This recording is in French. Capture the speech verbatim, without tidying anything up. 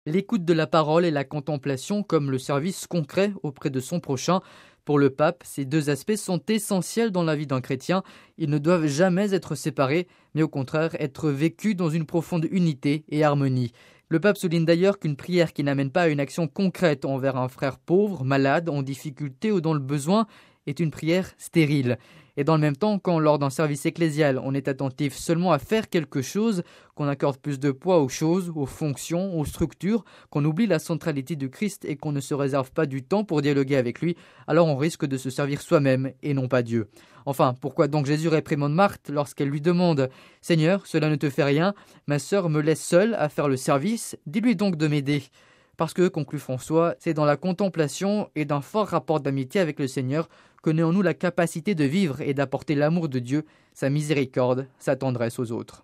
L'écoute de la parole et la contemplation comme le service concret auprès de son prochain. Pour le pape, ces deux aspects sont essentiels dans la vie d'un chrétien. Ils ne doivent jamais être séparés, mais au contraire être vécus dans une profonde unité et harmonie. Le pape souligne d'ailleurs qu'une prière qui n'amène pas à une action concrète envers un frère pauvre, malade, en difficulté ou dans le besoin est une prière stérile. Et dans le même temps, quand lors d'un service ecclésial, on est attentif seulement à faire quelque chose, qu'on accorde plus de poids aux choses, aux fonctions, aux structures, qu'on oublie la centralité du Christ et qu'on ne se réserve pas du temps pour dialoguer avec lui, alors on risque de se servir soi-même et non pas Dieu. Enfin, pourquoi donc Jésus réprimande Marthe lorsqu'elle lui demande « Seigneur, cela ne te fait rien, ma sœur me laisse seule à faire le service, dis-lui donc de m'aider ». Parce que, conclut François, c'est dans la contemplation et d'un fort rapport d'amitié avec le Seigneur que naît en nous la capacité de vivre et d'apporter l'amour de Dieu, sa miséricorde, sa tendresse aux autres.